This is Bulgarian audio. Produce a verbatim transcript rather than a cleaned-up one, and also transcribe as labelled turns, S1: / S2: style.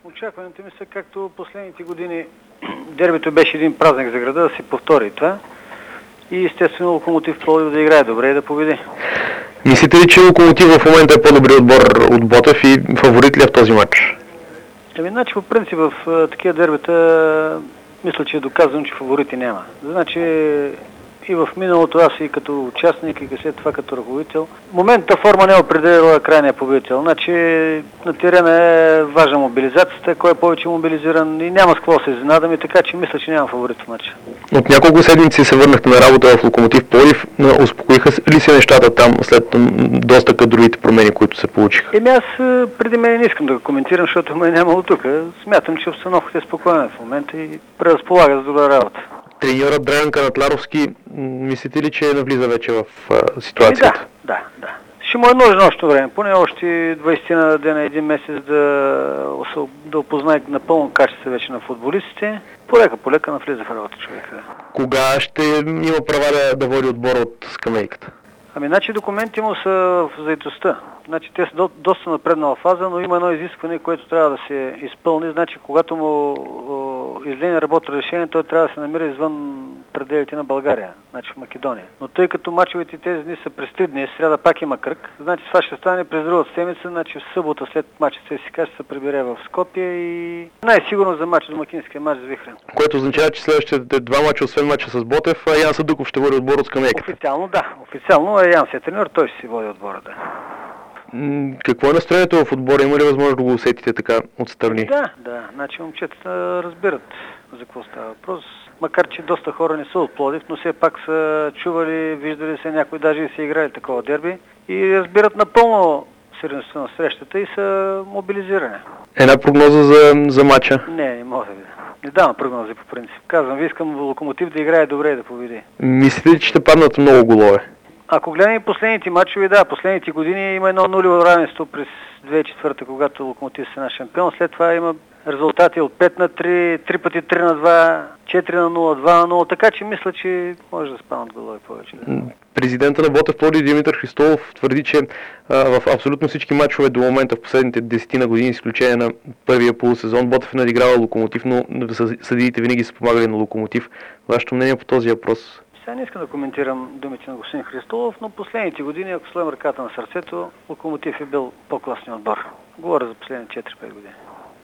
S1: Очакването ми са, както последните години дербито беше един празник за града, да се повтори това. И естествено Локомотив Пловдив да играе добре и да победи.
S2: Мислите ли, че Локомотив в момента е по-добри отбор от Ботев и фаворит ли е в този матч?
S1: Ами, значи по принцип в а, такива дербита мисля, че е доказано, че фаворити няма. Значи и в миналото аз и като участник, и след това като ръководител. Момента форма не е определила крайния победител. Значи на терена е важна мобилизацията, кой е повече мобилизиран и няма с какво се изненадаме, така че мисля, че няма фаворит в матча.
S2: От няколко седмици се върнахте на работа в Локомотив Пловдив. Успокоиха ли се нещата там след доста кадровите промени, които се получиха?
S1: Еми аз преди мен не искам да го коментирам, защото ме е нямало тук. Смятам, че обстановката е спокойна в момента и преразполага за добра работа.
S2: Треньорът Драган Канатларовски, мислите ли, че навлиза вече в а, ситуацията?
S1: Да, да, да. Ще му е нужно още време, поне още двайсет на дена, един месец да, да опознае напълно качество вече на футболистите. Полека, полека навлиза в работа човека.
S2: Кога ще има права да, да води отбора от скамейката?
S1: Ами, значи документи му са в заедостта. Значи те са до, доста напреднала фаза, но има едно изискване, което трябва да се изпълни. Значи когато му излезе работно решение, той трябва да се намира извън пределите на България, значи в Македония. Но тъй като мачовете тези дни са през три дни, сряда пак има кръг, значи това ще стане през другата седмица, значи в събота след мача ЦСКА ще се прибере в Скопие и най-сигурно за мач, домакинския мач с Вихрен.
S2: Което означава, че следващите два мача, освен мача с Ботев, Ян Садуков ще води отбор от скамейката.
S1: Официално да, официално е Ян се треньор, той ще си води отбора, да.
S2: Какво е настроението в отбора? Има ли възможност да го усетите така отстрани?
S1: Да, да. Значи момчетата разбират за какво става въпрос. Макар че доста хора не са от Пловдив, но все пак са чували, виждали се някои, даже и са играли такова дерби и разбират напълно сериозността на срещата и са мобилизирани.
S2: Една прогноза за, за матча?
S1: Не, не мога да ви. Не давам прогнози по принцип. Казвам, ви искам Локомотив да играе добре и да победи.
S2: Мислите ли, че ще паднат много голове?
S1: Ако гледаме последните матчове, да, последните години има едно нулево равенство през две хиляди и четвърта, когато Локомотив стана шампион. След това има резултати от пет на три, три пъти три на два, четири на нула, два на нула, така че мисля, че може да спаднат голове повече. Да.
S2: Президента на Ботев Пловдив Димитър Христолов твърди, че а, в абсолютно всички матчове до момента в последните десетина години, изключение на първия полусезон, Ботев е надигравал Локомотив, но съдиите винаги са помагали на Локомотив. Вашето мнение по този въпрос?
S1: Сега не искам да коментирам думите на господин Христолов, но последните години, ако слоем ръката на сърцето, Локомотив е бил по-класният отбор. Говоря за последните четири-пет години.